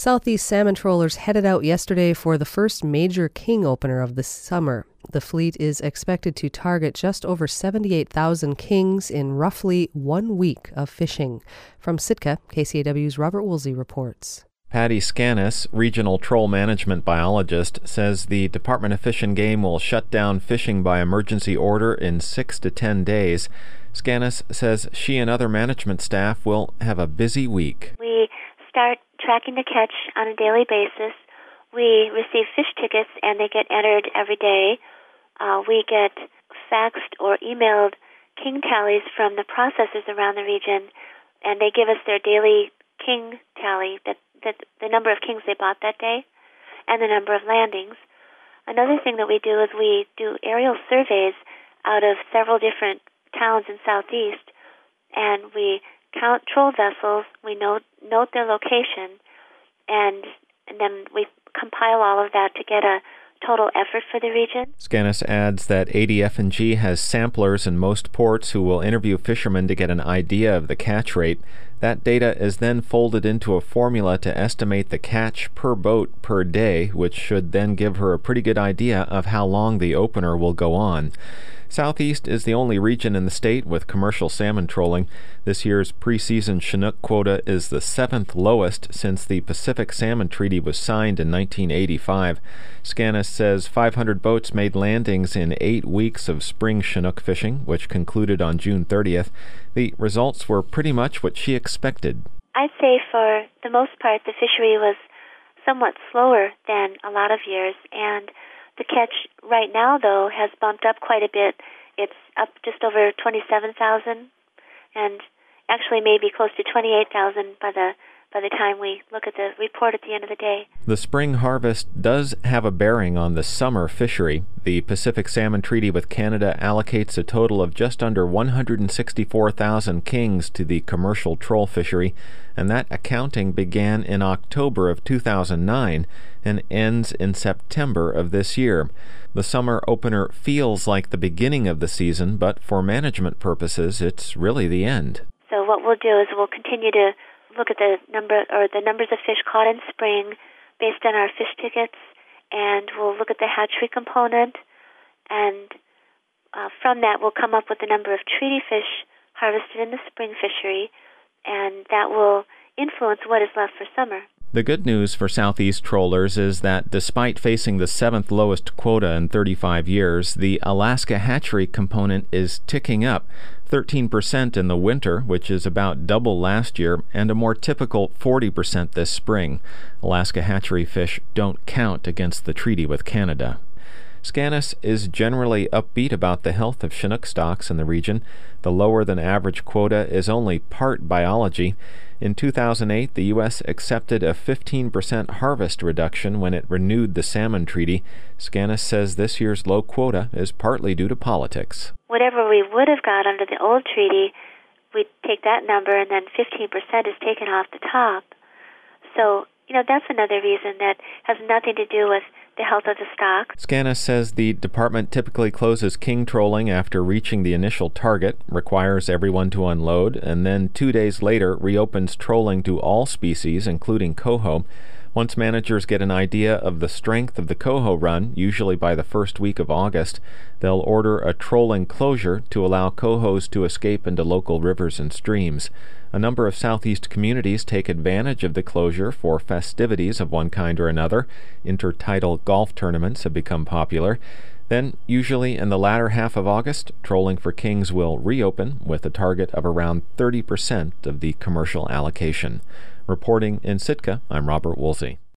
Southeast salmon trollers headed out yesterday for the first major king opener of the summer. The fleet is expected to target just over 78,000 kings in roughly 1 week of fishing. From Sitka, KCAW's Robert Woolsey reports. Patty Scanis, regional troll management biologist, says the Department of Fish and Game will shut down fishing by emergency order in 6 to 10 days. Scanis says she and other management staff will have a busy week. We start tracking the catch on a daily basis. We receive fish tickets and they get entered every day. We get faxed or emailed king tallies from the processors around the region, and they give us their daily king tally, that the number of kings they bought that day, and the number of landings. Another thing that we do is we do aerial surveys out of several different towns in Southeast, and we count troll vessels, we note their location, and then we compile all of that to get a total effort for the region. Scanis adds that ADF&G has samplers in most ports who will interview fishermen to get an idea of the catch rate. That data is then folded into a formula to estimate the catch per boat per day, which should then give her a pretty good idea of how long the opener will go on. Southeast is the only region in the state with commercial salmon trolling. This year's preseason Chinook quota is the 7th lowest since the Pacific Salmon Treaty was signed in 1985. Scanis says 500 boats made landings in 8 weeks of spring Chinook fishing, which concluded on June 30th. The results were pretty much what she expected. I'd say for the most part the fishery was somewhat slower than a lot of years, and the catch right now, though, has bumped up quite a bit. It's up just over 27,000, and actually maybe close to 28,000 by the time we look at the report at the end of the day. The spring harvest does have a bearing on the summer fishery. The Pacific Salmon Treaty with Canada allocates a total of just under 164,000 kings to the commercial troll fishery, and that accounting began in October of 2009 and ends in September of this year. The summer opener feels like the beginning of the season, but for management purposes, it's really the end. So what we'll do is we'll continue to look at the numbers of fish caught in spring based on our fish tickets, and we'll look at the hatchery component, and from that we'll come up with the number of treaty fish harvested in the spring fishery, and that will influence what is left for summer. The good news for Southeast trollers is that despite facing the 7th lowest quota in 35 years, the Alaska hatchery component is ticking up, 13% in the winter, which is about double last year, and a more typical 40% this spring. Alaska hatchery fish don't count against the treaty with Canada. Scanis is generally upbeat about the health of Chinook stocks in the region. The lower-than-average quota is only part biology. In 2008, the U.S. accepted a 15% harvest reduction when it renewed the Salmon Treaty. Scanis says this year's low quota is partly due to politics. Whatever we would have got under the old treaty, we'd take that number, and then 15% is taken off the top. So, that's another reason that has nothing to do with the health of the stock. Scanis says the department typically closes king trolling after reaching the initial target, requires everyone to unload, and then 2 days later reopens trolling to all species, including coho. Once managers get an idea of the strength of the coho run, usually by the first week of August, they'll order a trolling closure to allow cohos to escape into local rivers and streams. A number of Southeast communities take advantage of the closure for festivities of one kind or another. Intertidal golf tournaments have become popular. Then, usually in the latter half of August, trolling for kings will reopen with a target of around 30% of the commercial allocation. Reporting in Sitka, I'm Robert Woolsey.